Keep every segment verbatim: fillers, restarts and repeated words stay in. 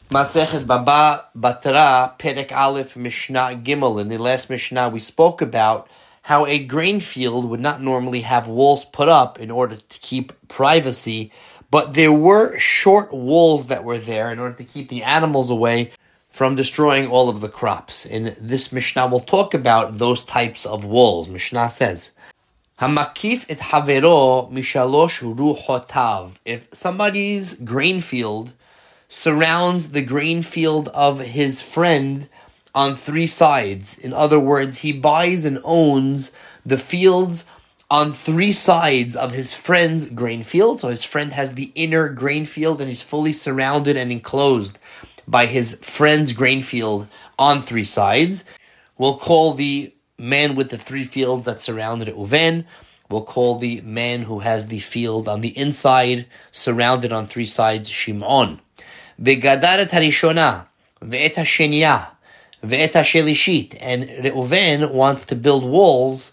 Masechet Baba Batra, Perek Aleph, Mishnah Gimel. In the last Mishnah, we spoke about how a grain field would not normally have walls put up in order to keep privacy, but there were short walls that were there in order to keep the animals away from destroying all of the crops. In this Mishnah, we'll talk about those types of walls. Mishnah says, Hamakif et havero mishalosh ruchotav. If somebody's grain field surrounds the grain field of his friend on three sides. In other words, he buys and owns the fields on three sides of his friend's grain field. So his friend has the inner grain field and he's fully surrounded and enclosed by his friend's grain field on three sides. We'll call the man with the three fields that surrounded it Uven. We'll call the man who has the field on the inside, surrounded on three sides, Shimon. V'gadaret harishona, ve'et hasheniya, ve'et hashelishit. And Reuven wants to build walls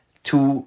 to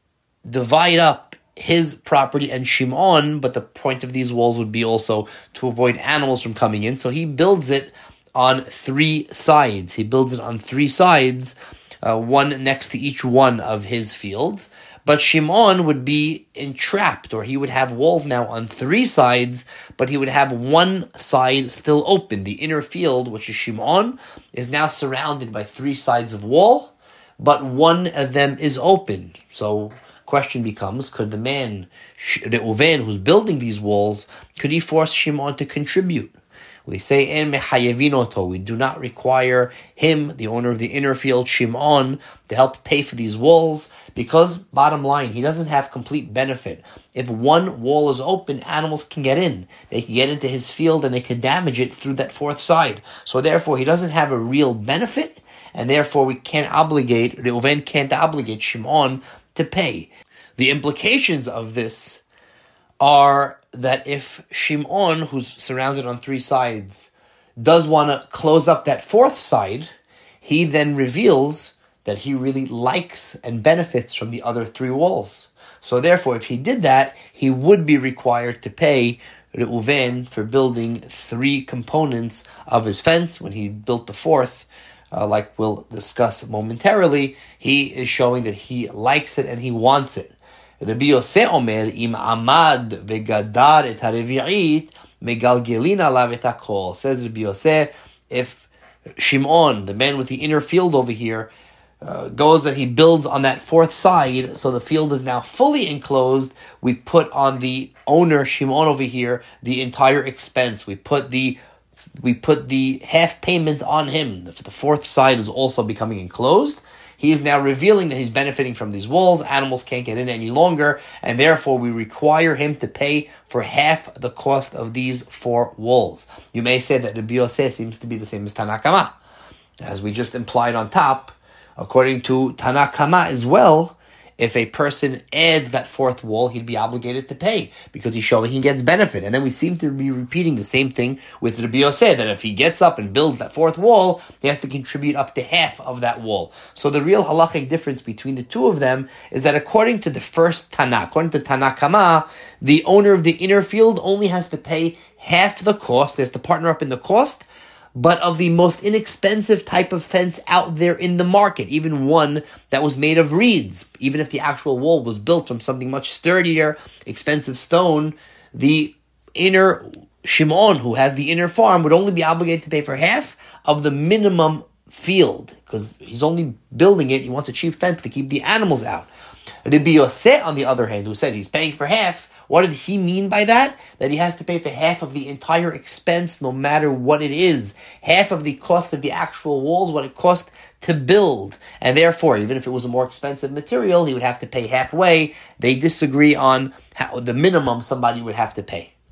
divide up his property and Shimon, but the point of these walls would be also to avoid animals from coming in. So he builds it on three sides. He builds it on three sides, uh, one next to each one of his fields. But Shimon would be entrapped, or he would have walls now on three sides, but he would have one side still open. The inner field, which is Shimon, is now surrounded by three sides of wall, but one of them is open. So question becomes, could the man, Reuven, who's building these walls, could he force Shimon to contribute? We say, En mechayevin, we do not require him, the owner of the inner field, Shimon, to help pay for these walls, because, bottom line, he doesn't have complete benefit. If one wall is open, animals can get in. They can get into his field and they can damage it through that fourth side. So therefore, he doesn't have a real benefit, and therefore we can't obligate, Reuven can't obligate Shimon to pay. The implications of this are that if Shimon, who's surrounded on three sides, does want to close up that fourth side, he then reveals that he really likes and benefits from the other three walls. So therefore, if he did that, he would be required to pay Reuven for building three components of his fence. When he built the fourth, uh, like we'll discuss momentarily, he is showing that he likes it and he wants it. Rabbi Yosef Omer, im amad vegadar et harevi'it, megalgelin alav et hakol. Says Rabbi Yosef, if Shimon, the man with the inner field over here, uh, goes and he builds on that fourth side, so the field is now fully enclosed, we put on the owner, Shimon over here, the entire expense. We put the we put the half payment on him. The, the fourth side is also becoming enclosed. He is now revealing that he's benefiting from these walls. Animals can't get in any longer, and therefore we require him to pay for half the cost of these four walls. You may say that Rabbi Yosef seems to be the same as Tana Kama. As we just implied on top, according to Tana Kama as well, if a person adds that fourth wall, he'd be obligated to pay because he's showing he gets benefit. And then we seem to be repeating the same thing with Rabbi Yosef, that if he gets up and builds that fourth wall, he has to contribute up to half of that wall. So the real halachic difference between the two of them is that according to the first Tana, according to Tana Kama, the owner of the inner field only has to pay half the cost. He has to partner up in the cost, but of the most inexpensive type of fence out there in the market, even one that was made of reeds. Even if the actual wall was built from something much sturdier, expensive stone, the inner Shimon, who has the inner farm, would only be obligated to pay for half of the minimum field, because he's only building it, he wants a cheap fence to keep the animals out. Rabbi Yosef, on the other hand, who said he's paying for half, what did he mean by that? That he has to pay for half of the entire expense, no matter what it is. Half of the cost of the actual walls, what it cost to build. And therefore, even if it was a more expensive material, he would have to pay halfway. They disagree on how the minimum somebody would have to pay.